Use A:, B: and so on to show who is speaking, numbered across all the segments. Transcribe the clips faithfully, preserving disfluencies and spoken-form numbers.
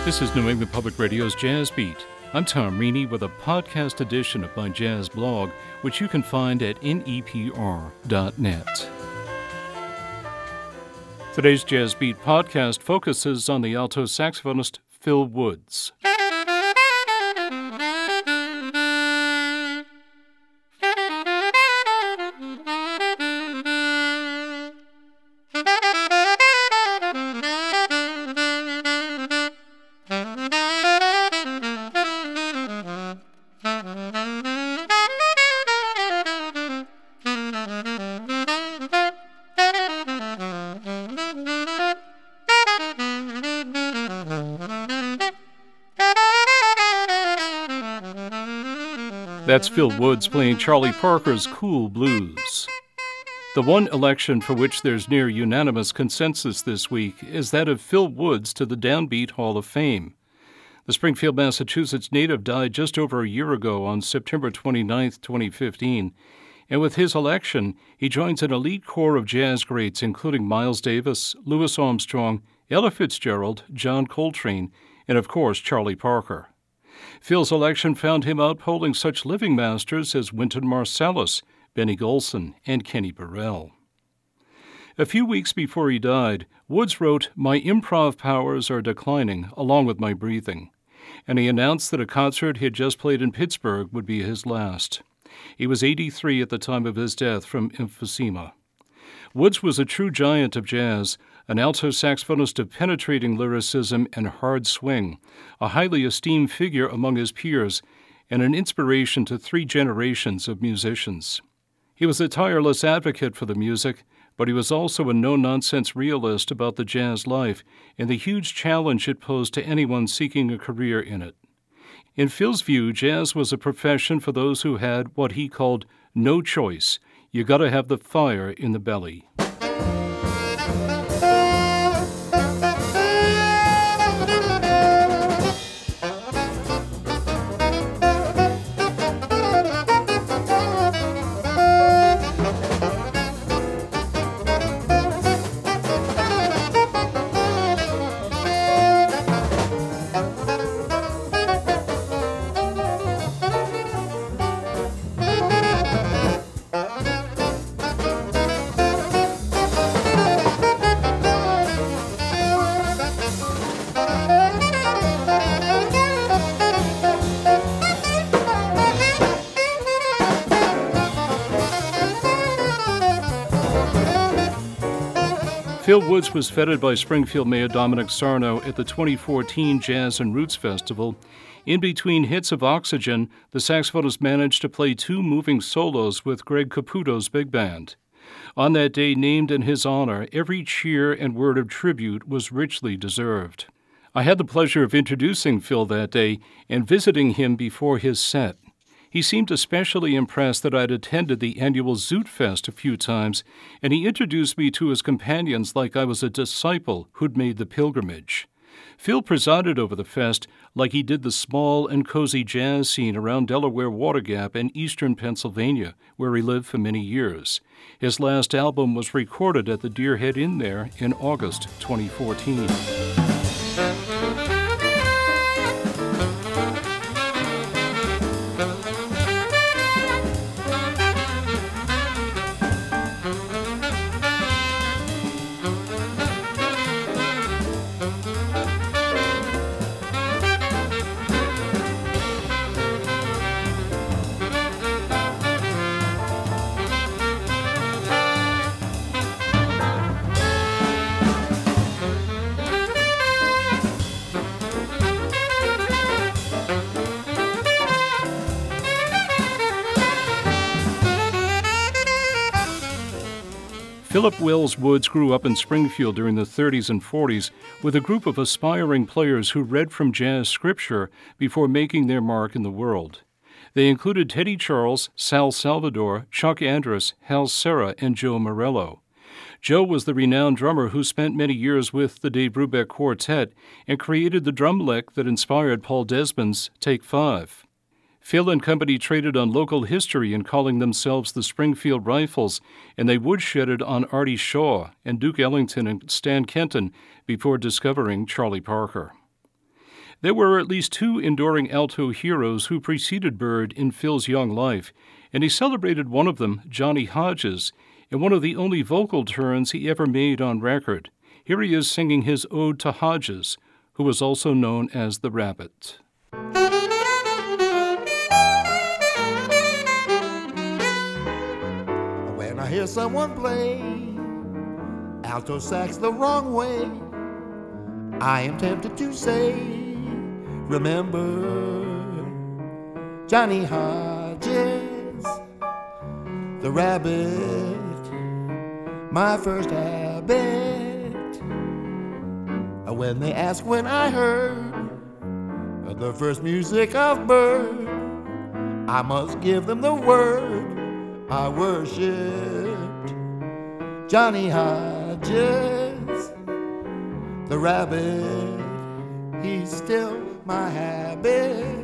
A: This is New England Public Radio's Jazz Beat. I'm Tom Reaney with a podcast edition of my jazz blog, which you can find at N E P R dot net. Today's Jazz Beat podcast focuses on the alto saxophonist Phil Woods. That's Phil Woods playing Charlie Parker's Cool Blues. The one election for which there's near unanimous consensus this week is that of Phil Woods to the Downbeat Hall of Fame. The Springfield, Massachusetts native died just over a year ago on September twenty-ninth, twenty fifteen, and with his election, he joins an elite core of jazz greats including Miles Davis, Louis Armstrong, Ella Fitzgerald, John Coltrane, and of course Charlie Parker. Phil's election found him outpolling such living masters as Wynton Marsalis, Benny Golson, and Kenny Burrell. A few weeks before he died, Woods wrote, "My improv powers are declining, along with my breathing," and he announced that a concert he had just played in Pittsburgh would be his last. He was eighty-three at the time of his death from emphysema. Woods was a true giant of jazz, an alto saxophonist of penetrating lyricism and hard swing, a highly esteemed figure among his peers, and an inspiration to three generations of musicians. He was a tireless advocate for the music, but he was also a no-nonsense realist about the jazz life and the huge challenge it posed to anyone seeking a career in it. In Phil's view, jazz was a profession for those who had what he called no choice. You gotta have the fire in the belly. Phil Woods was feted by Springfield Mayor Dominic Sarno at the twenty fourteen Jazz and Roots Festival. In between hits of Oxygen, the saxophonist managed to play two moving solos with Greg Caputo's big band. On that day named in his honor, every cheer and word of tribute was richly deserved. I had the pleasure of introducing Phil that day and visiting him before his set. He seemed especially impressed that I'd attended the annual Zoot Fest a few times, and he introduced me to his companions like I was a disciple who'd made the pilgrimage. Phil presided over the fest like he did the small and cozy jazz scene around Delaware Water Gap in eastern Pennsylvania, where he lived for many years. His last album was recorded at the Deerhead Inn there in August twenty fourteen. Philip Wells Woods grew up in Springfield during the thirties and forties with a group of aspiring players who read from jazz scripture before making their mark in the world. They included Teddy Charles, Sal Salvador, Chuck Andrus, Hal Serra, and Joe Morello. Joe was the renowned drummer who spent many years with the Dave Brubeck Quartet and created the drum lick that inspired Paul Desmond's Take Five. Phil and company traded on local history in calling themselves the Springfield Rifles, and they woodshedded on Artie Shaw and Duke Ellington and Stan Kenton before discovering Charlie Parker. There were at least two enduring alto heroes who preceded Bird in Phil's young life, and he celebrated one of them, Johnny Hodges, in one of the only vocal turns he ever made on record. Here he is singing his ode to Hodges, who was also known as the Rabbit.
B: When I hear someone play alto sax the wrong way, I am tempted to say, remember Johnny Hodges, the rabbit, my first habit. When they ask when I heard the first music of Bird, I must give them the word. I worshipped Johnny Hodges, the rabbit, he's still my habit.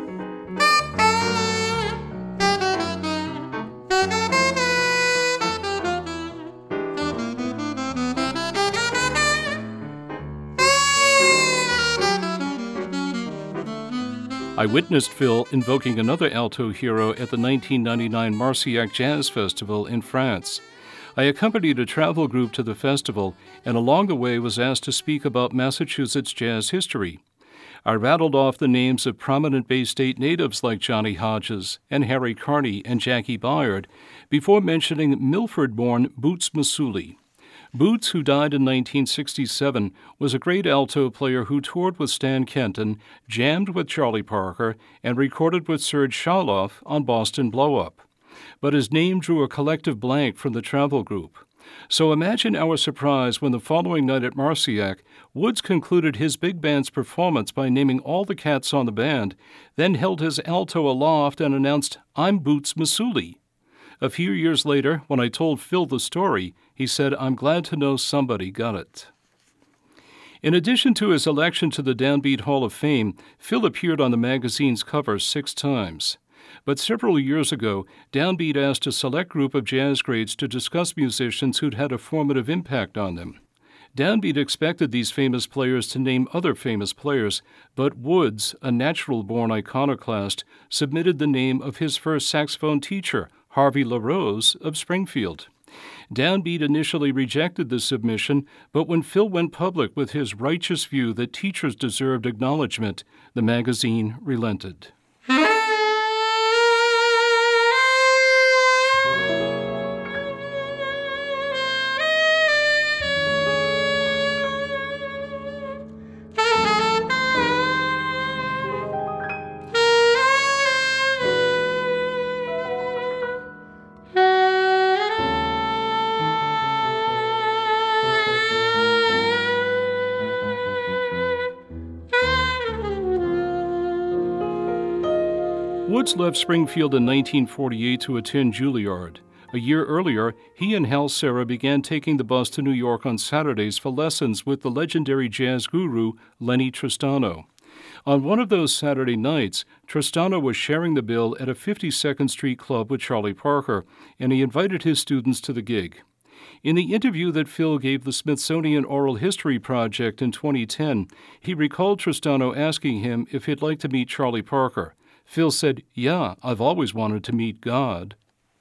A: I witnessed Phil invoking another alto hero at the nineteen ninety-nine Marcillac Jazz Festival in France. I accompanied a travel group to the festival, and along the way was asked to speak about Massachusetts jazz history. I rattled off the names of prominent Bay State natives like Johnny Hodges and Harry Carney and Jackie Byard before mentioning Milford-born Boots Masouli. Boots, who died in nineteen sixty-seven, was a great alto player who toured with Stan Kenton, jammed with Charlie Parker, and recorded with Serge Shaloff on Boston Blow Up. But his name drew a collective blank from the travel group. So imagine our surprise when the following night at Marcillac, Woods concluded his big band's performance by naming all the cats on the band, then held his alto aloft and announced, "I'm Boots Masouli." A few years later, when I told Phil the story, he said, "I'm glad to know somebody got it." In addition to his election to the Downbeat Hall of Fame, Phil appeared on the magazine's cover six times. But several years ago, Downbeat asked a select group of jazz greats to discuss musicians who'd had a formative impact on them. Downbeat expected these famous players to name other famous players, but Woods, a natural-born iconoclast, submitted the name of his first saxophone teacher, Harvey LaRose of Springfield. Downbeat initially rejected the submission, but when Phil went public with his righteous view that teachers deserved acknowledgement, the magazine relented. Woods left Springfield in nineteen forty-eight to attend Juilliard. A year earlier, he and Hal Serra began taking the bus to New York on Saturdays for lessons with the legendary jazz guru Lenny Tristano. On one of those Saturday nights, Tristano was sharing the bill at a fifty-second Street club with Charlie Parker, and he invited his students to the gig. In the interview that Phil gave the Smithsonian Oral History Project in twenty ten, he recalled Tristano asking him if he'd like to meet Charlie Parker. Phil said, "Yeah, I've always wanted to meet God."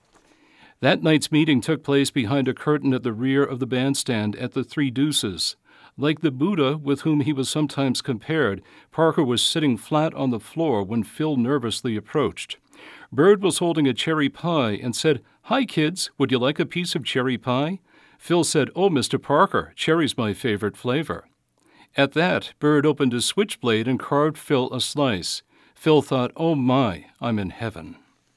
A: That night's meeting took place behind a curtain at the rear of the bandstand at the Three Deuces. Like the Buddha with whom he was sometimes compared, Parker was sitting flat on the floor when Phil nervously approached. Bird was holding a cherry pie and said, "Hi, kids, would you like a piece of cherry pie?" Phil said, "Oh, Mister Parker, cherry's my favorite flavor." At that, Bird opened his switchblade and carved Phil a slice. Phil thought, "Oh my, I'm in heaven."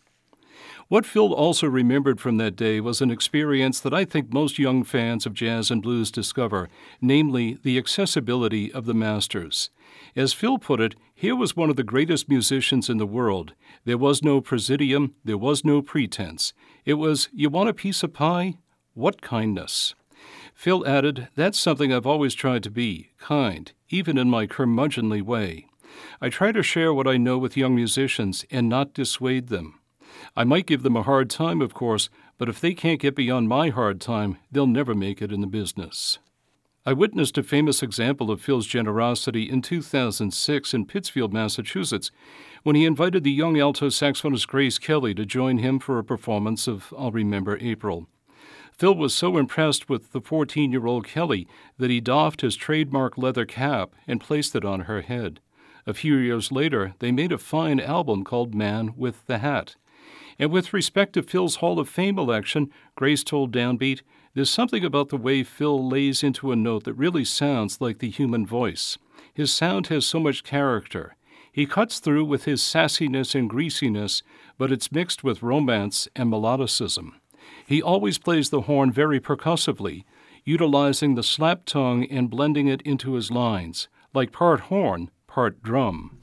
A: What Phil also remembered from that day was an experience that I think most young fans of jazz and blues discover, namely the accessibility of the masters. As Phil put it, here was one of the greatest musicians in the world. There was no presidium, there was no pretense. It was, "You want a piece of pie? What kindness." Phil added, "That's something I've always tried to be, kind, even in my curmudgeonly way. I try to share what I know with young musicians and not dissuade them. I might give them a hard time, of course, but if they can't get beyond my hard time, they'll never make it in the business." I witnessed a famous example of Phil's generosity in two thousand six in Pittsfield, Massachusetts, when he invited the young alto saxophonist Grace Kelly to join him for a performance of I'll Remember April. Phil was so impressed with the fourteen-year-old Kelly that he doffed his trademark leather cap and placed it on her head. A few years later, they made a fine album called Man with the Hat. And with respect to Phil's Hall of Fame election, Grace told Downbeat, "There's something about the way Phil lays into a note that really sounds like the human voice. His sound has so much character. He cuts through with his sassiness and greasiness, but it's mixed with romance and melodicism. He always plays the horn very percussively, utilizing the slap tongue and blending it into his lines, like part horn, part drum."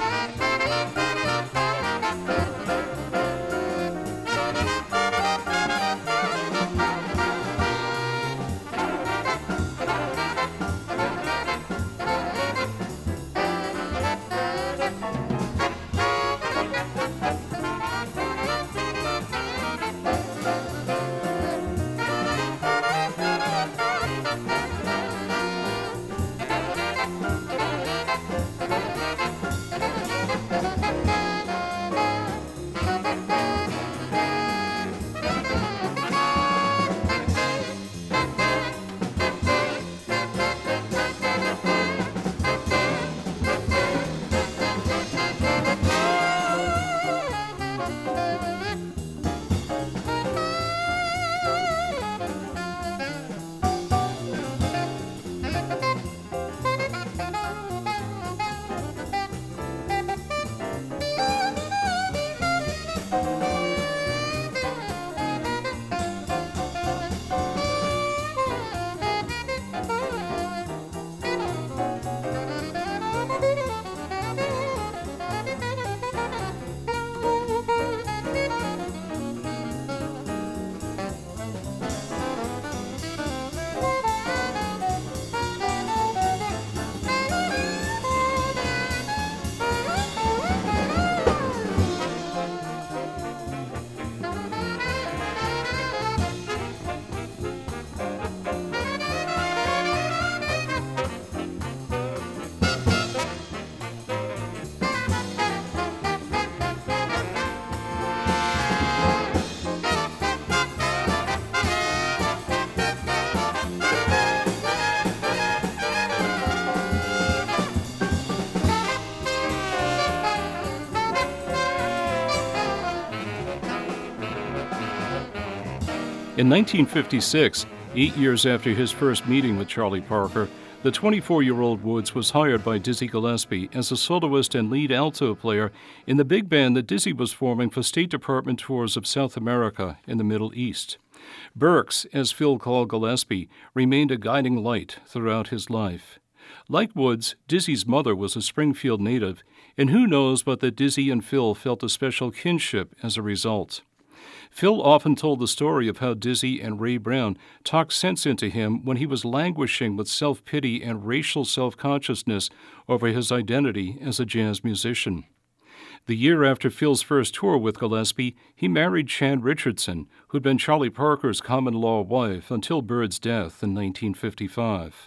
A: In nineteen fifty-six, eight years after his first meeting with Charlie Parker, the twenty-four-year-old Woods was hired by Dizzy Gillespie as a soloist and lead alto player in the big band that Dizzy was forming for State Department tours of South America and the Middle East. Burks, as Phil called Gillespie, remained a guiding light throughout his life. Like Woods, Dizzy's mother was a Springfield native, and who knows but that Dizzy and Phil felt a special kinship as a result. Phil often told the story of how Dizzy and Ray Brown talked sense into him when he was languishing with self-pity and racial self-consciousness over his identity as a jazz musician. The year after Phil's first tour with Gillespie, he married Chan Richardson, who'd been Charlie Parker's common-law wife until Bird's death in nineteen fifty-five.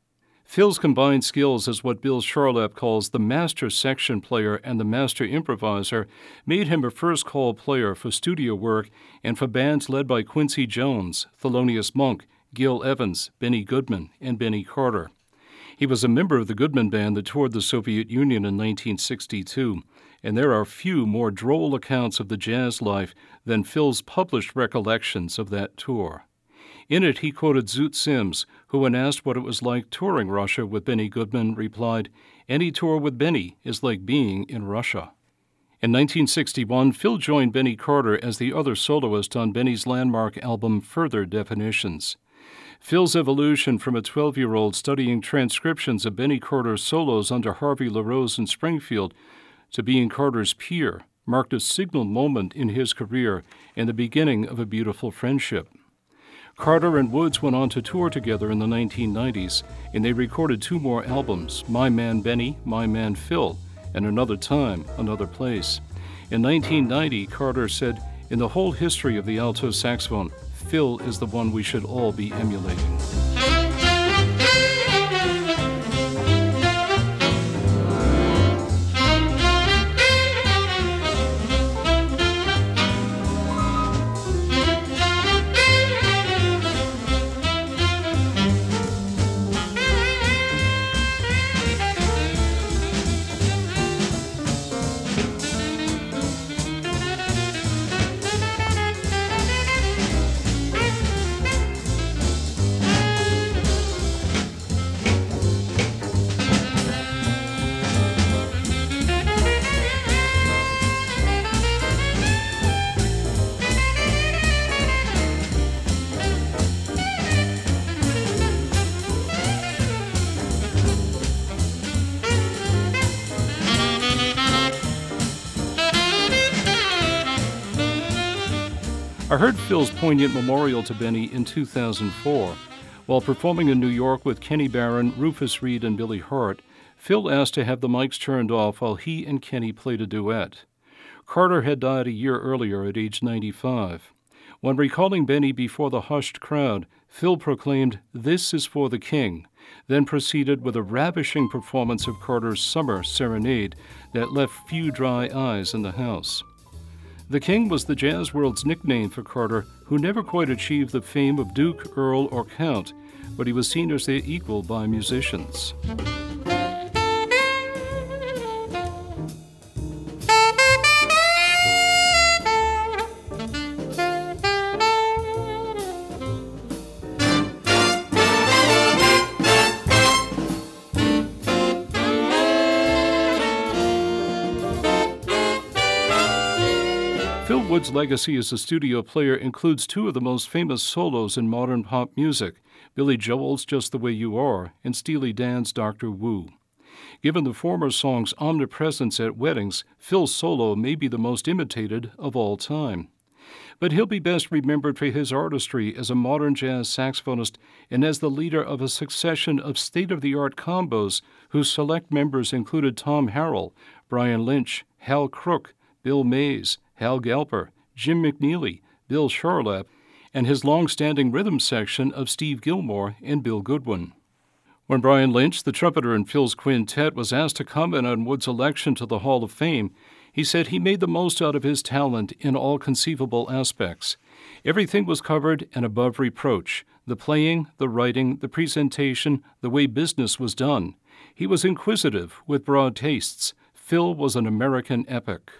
A: Phil's combined skills as what Bill Charlap calls the master section player and the master improviser made him a first-call player for studio work and for bands led by Quincy Jones, Thelonious Monk, Gil Evans, Benny Goodman, and Benny Carter. He was a member of the Goodman Band that toured the Soviet Union in nineteen sixty-two, and there are few more droll accounts of the jazz life than Phil's published recollections of that tour. In it, he quoted Zoot Sims, who, when asked what it was like touring Russia with Benny Goodman, replied, "Any tour with Benny is like being in Russia." In nineteen sixty-one, Phil joined Benny Carter as the other soloist on Benny's landmark album Further Definitions. Phil's evolution from a twelve-year-old studying transcriptions of Benny Carter's solos under Harvey LaRose in Springfield to being Carter's peer marked a signal moment in his career and the beginning of a beautiful friendship. Carter and Woods went on to tour together in the nineteen nineties, and they recorded two more albums, My Man Benny, My Man Phil, and Another Time, Another Place. In nineteen ninety, Carter said, "In the whole history of the alto saxophone, Phil is the one we should all be emulating." I heard Phil's poignant memorial to Benny in two thousand four. While performing in New York with Kenny Barron, Rufus Reid, and Billy Hart, Phil asked to have the mics turned off while he and Kenny played a duet. Carter had died a year earlier at age ninety-five. When recalling Benny before the hushed crowd, Phil proclaimed, "This is for the King," then proceeded with a ravishing performance of Carter's Summer Serenade that left few dry eyes in the house. The King was the jazz world's nickname for Carter, who never quite achieved the fame of Duke, Earl, or Count, but he was seen as their equal by musicians. Phil Wood's legacy as a studio player includes two of the most famous solos in modern pop music, Billy Joel's Just the Way You Are and Steely Dan's Doctor Wu. Given the former song's omnipresence at weddings, Phil's solo may be the most imitated of all time. But he'll be best remembered for his artistry as a modern jazz saxophonist and as the leader of a succession of state-of-the-art combos whose select members included Tom Harrell, Brian Lynch, Hal Crook, Bill Mays, Hal Galper, Jim McNeely, Bill Charlap, and his long-standing rhythm section of Steve Gilmore and Bill Goodwin. When Brian Lynch, the trumpeter in Phil's quintet, was asked to comment on Wood's election to the Hall of Fame, he said he made the most out of his talent in all conceivable aspects. Everything was covered and above reproach: the playing, the writing, the presentation, the way business was done. He was inquisitive, with broad tastes. Phil was an American epic.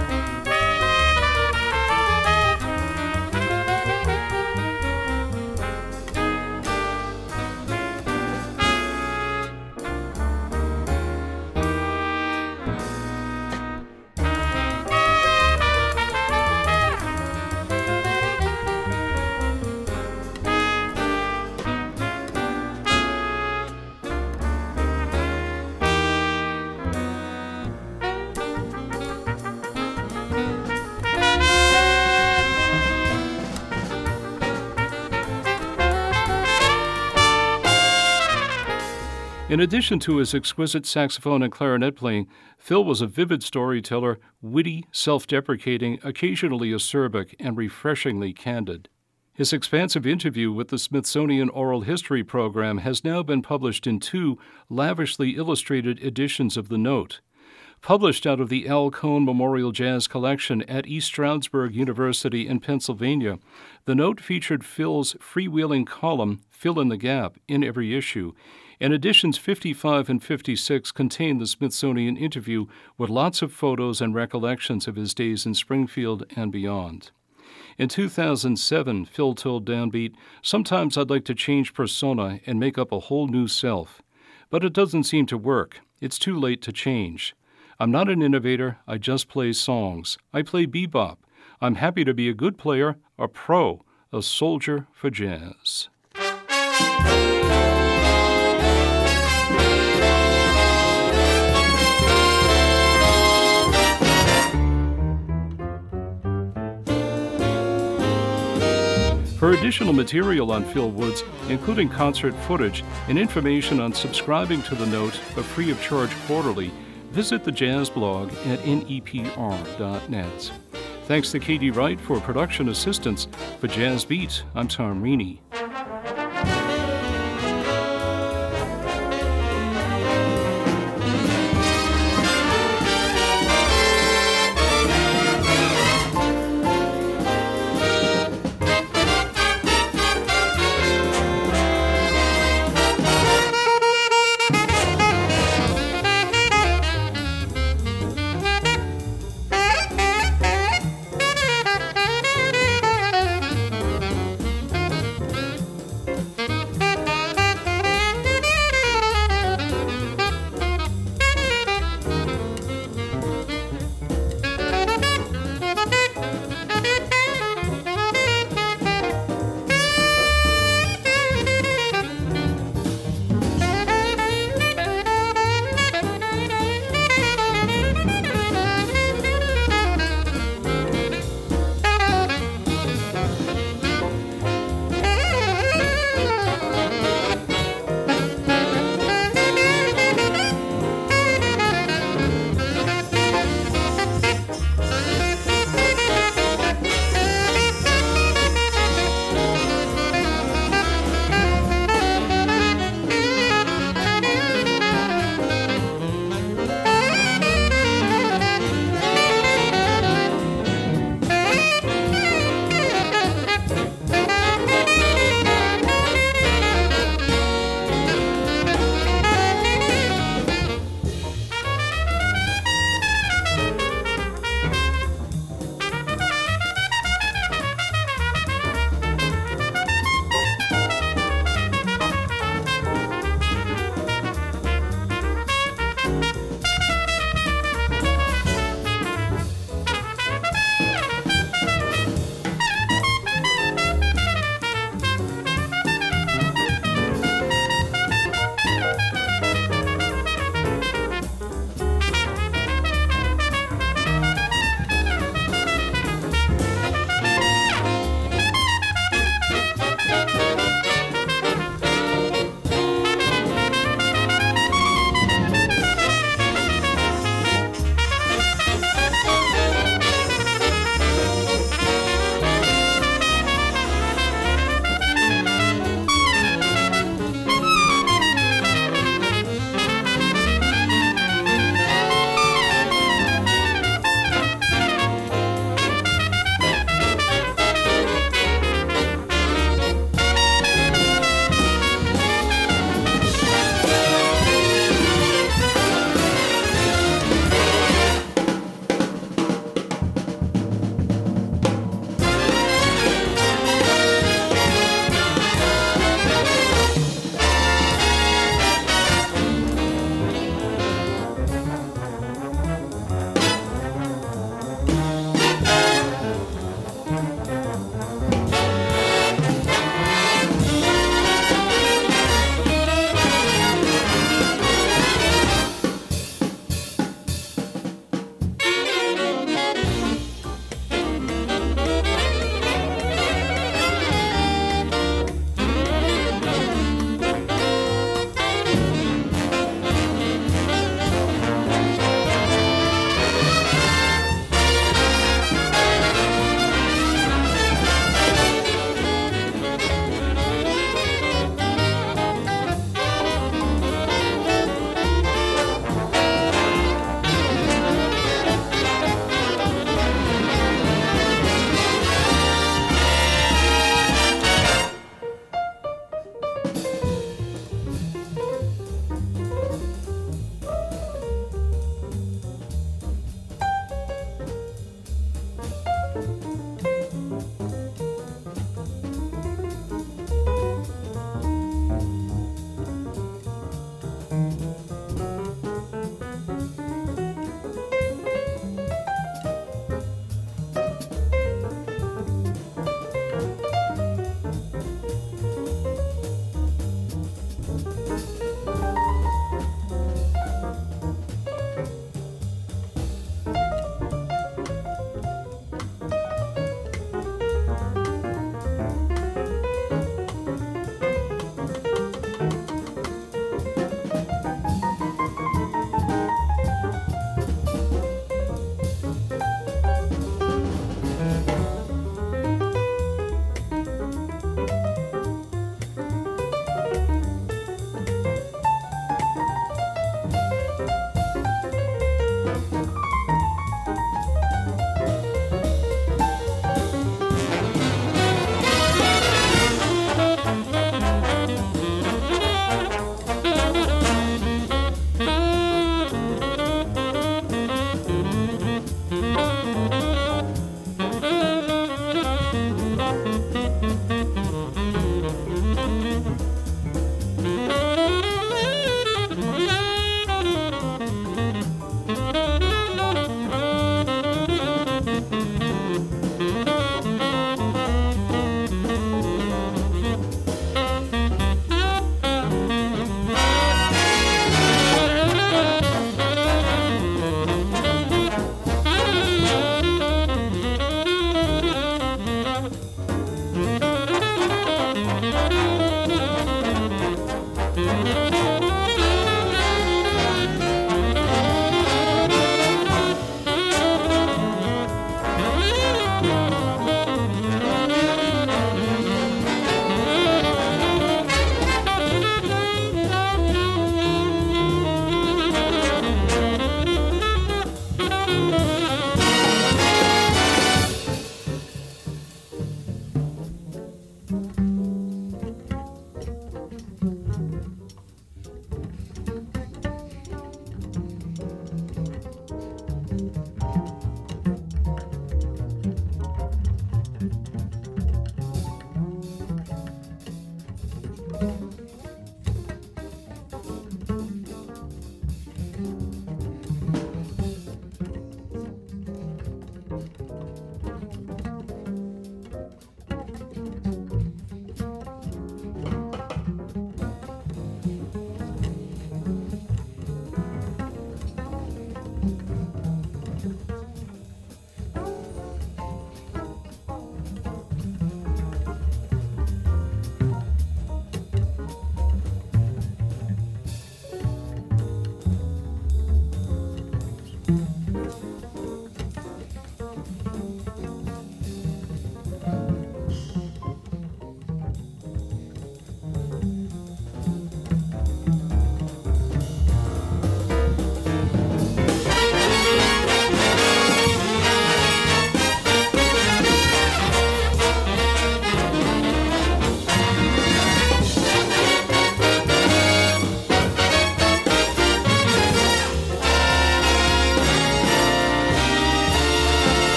A: In addition to his exquisite saxophone and clarinet playing, Phil was a vivid storyteller, witty, self-deprecating, occasionally acerbic, and refreshingly candid. His expansive interview with the Smithsonian Oral History Program has now been published in two lavishly illustrated editions of the Note. Published out of the Al Cohn Memorial Jazz Collection at East Stroudsburg University in Pennsylvania, the Note featured Phil's freewheeling column, Fill in the Gap, in every issue, and editions fifty-five and fifty-six contain the Smithsonian interview with lots of photos and recollections of his days in Springfield and beyond. In two thousand seven, Phil told Downbeat, "Sometimes I'd like to change persona and make up a whole new self. But it doesn't seem to work. It's too late to change. I'm not an innovator. I just play songs. I play bebop. I'm happy to be a good player, a pro, a soldier for jazz." For additional material on Phil Woods, including concert footage and information on subscribing to the Note, a free-of-charge quarterly, visit the Jazz blog at N E P R dot net. Thanks to Katie Wright for production assistance. For Jazz Beat, I'm Tom Reaney.